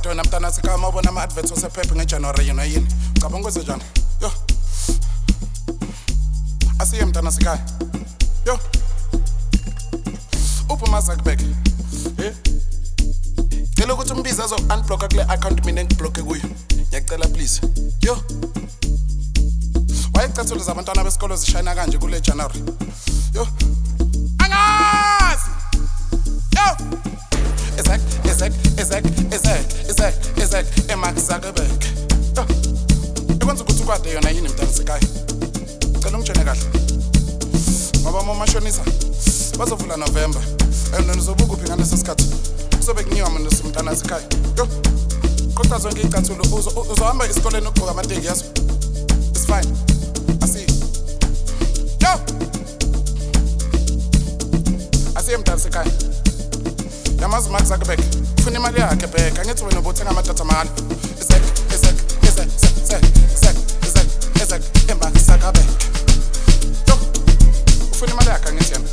kwade wena mntana sikama ubona ama-adverts osephephe ngejanuwari yena yini cabanga kwenze njani yo asiye mntana sikaya yo uphuma Zuckerberg ngicela ukuthi umbize azo-unblocka kule account mina engibhlokhe kuyo ngiyacela please yo wayecathule zabantwana besikolo zishayina kanje kule January yo angazi yo Ezek eMark Zuckerberg yo ekwenza ukuthi ukwade yona yini mntana sikaya cela ungitshene kahle ngoba momashonisa bazovula November nizobuka uphi ngaleso sikhathi kuzobe kunyiwa mina simntana sikaya yo kodwa zonke icathulo uzohamba esikoleni ukugqoka amanteki yazo it's fine asiye mntana sikaya yamazi Mark Zuckerberg ufuna imali yakhe bheka angithi wena ubuthenga amadatha mahhala Ezek eMark Zuckerberg yo ufuna imali yakhe angithi yena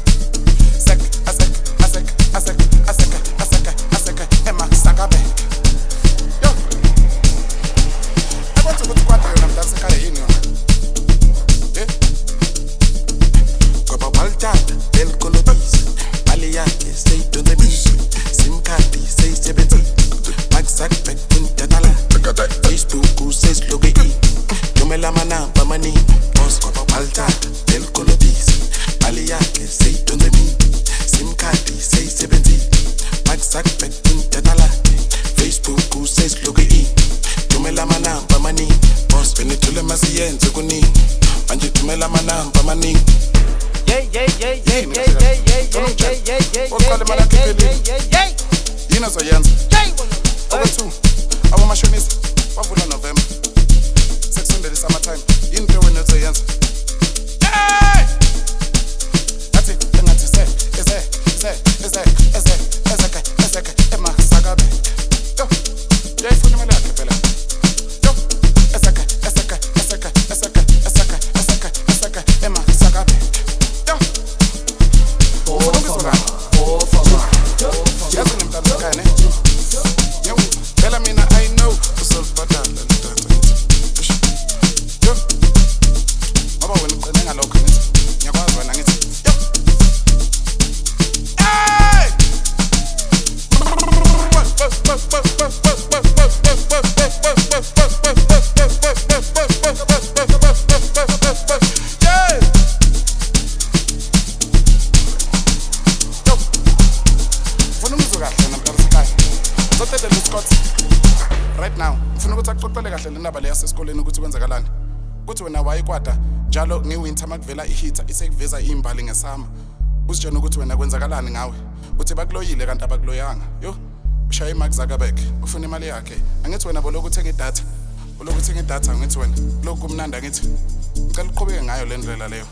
Azek eMark Zuckerberg yo ekwenza ukuthi kwade yona mntana sikaya yini yona Goba waltata del kolobisi mali yakhe seyidonse mishi sim card seyisebenzi Mark Zuckerberg kuntatala Facebook sesiloke i dumela manamba maningi boss goba waltata del kolobisi mali yakhe seyidonse mishi sim card seyisebenzi Mark Zuckerberg kuntatala Facebook sesiloke i dumela manamba maningi boss benethule masiyenze kuningi manje dumela manamba maningi yini azoyenza okwethu abomashonisa bavula November sekusondele summertime yini into wena ozoyenza athi engathi Ezek eMark Zuckerberg yo yayifuna imali yakhe phela yo Ezek eMark Zuckerberg yo yazi nimntana sikaya ne yo phela mina I know uzolibhadala yo ngoba wena uqine ngalokho ngithi ngiyakwazi wena ngithi yo right now ufuna ukuthi axoxele kahle lendaba le yasesikoleni ukuthi kwenzakalani ukuthi wena wayikwada njalo ngewinter makuvela ihitha isekuveza imbali ngesama usitshela ukuthi wena kwenzakalani ngawe uthi bakuloyile kanti abakuloyanga yo ushaye Mark Zuckerberg ufuna imali yakhe angithi wena boloko uthenga idatha ngithi wena lokhu kumnandi ngithi ngicela uqhubeke ngayo le ndlela leyo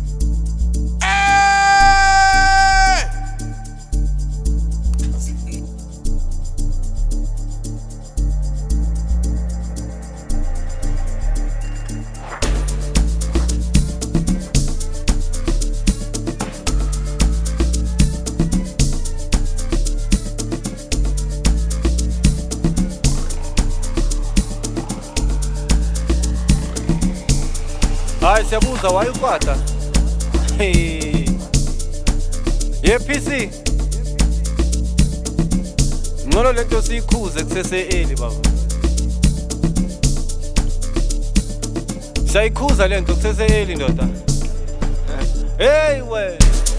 Hayi siyabuza wayikwada PC ngolo lento sikhuze kusese baba sayikhuza lento kusese ndoda hey we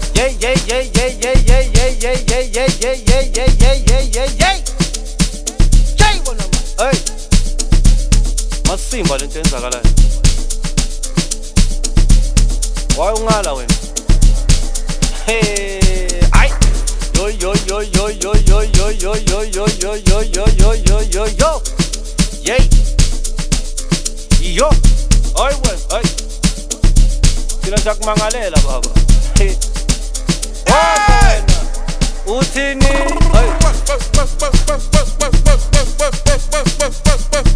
hey masimba lento enzakalayo why ungala wena hey ay yo yay yo ay wena ay kina chakumangalela baba hey wena uthini ay